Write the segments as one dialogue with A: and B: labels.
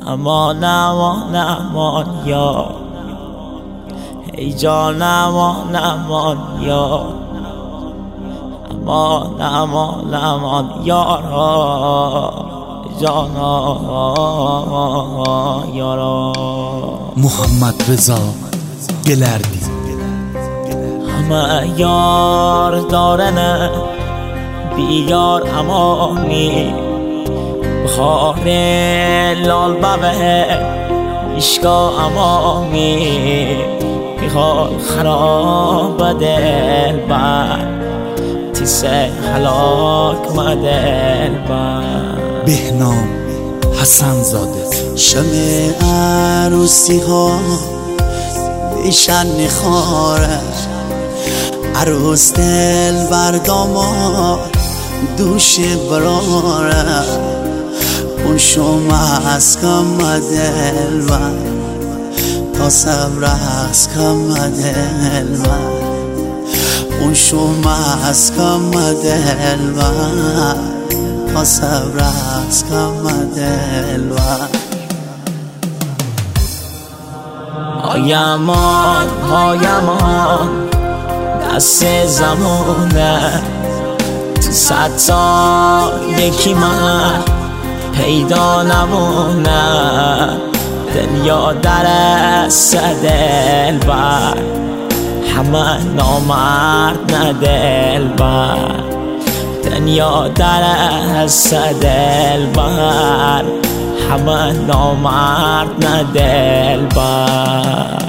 A: امان امان امان یار، ای جان امان امان یار، امان امان امان یارا، جان یارا.
B: محمد رضا گلردی.
A: همه یار دارن بیار امانی، بخار لال بابه اشکا امانی، میخواد خراب دل بر تیسه حلاک مدل بر.
B: بهنام حسن زاده.
C: شمع عروسی ها دیشن نخاره، عروس دل بر داماد دوش براره، اون شما از کم دل بر تا صبر از کم دل بر، اون شما از کم دل بر تا صبر از کم دل بر.
A: های امان دست زمونه، تو 100 سال یکی من پیدا نمونه، دنیا درست دل بر همه نامرد نه دل بر، دنیا درست دل بر همه نامرد نه دل بر.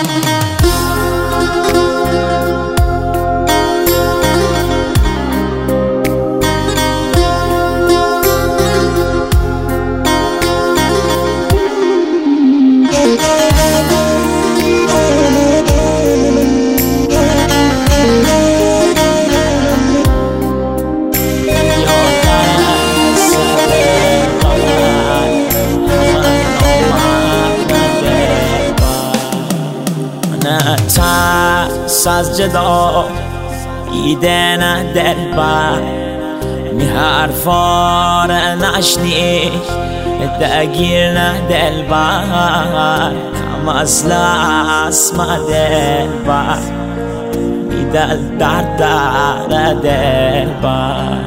A: ترس از جدا ایده نه دل بر، می حرفا را نشنی دگیر نه دل بر، کم از لحظ دل بر می دل در دل بر.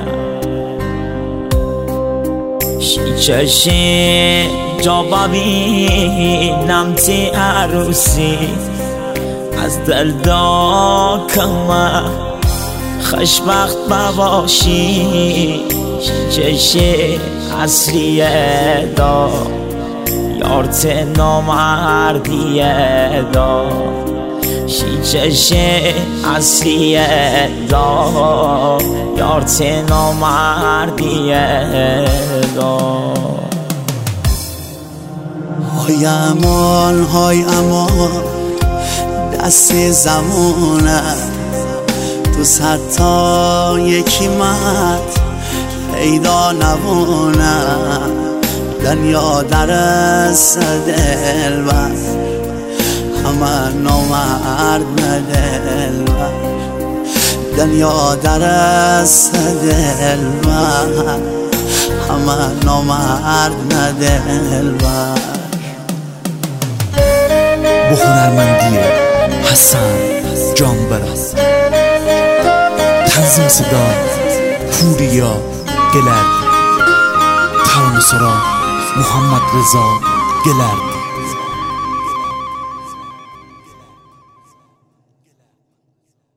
A: شیچشی جا ببینم تی عروسی، از دل دا کمه خوشبخت بباشی، چشی اصلیه دا یارت نامردیه دا، چشی اصلیه دا یارت نامردیه دا.
C: های امان دست زمونه، تو 100 تا یکی مرد پیدا نمونه، دنیا درست دل بر همه نامرد نه دل بر، دنیا درست دل بر همه نامرد نه دل بر.
B: با هنرمندی حسن جان برست. تنظیم صدا پوریا گلردی. ترانه سرا محمد رضا گلردی.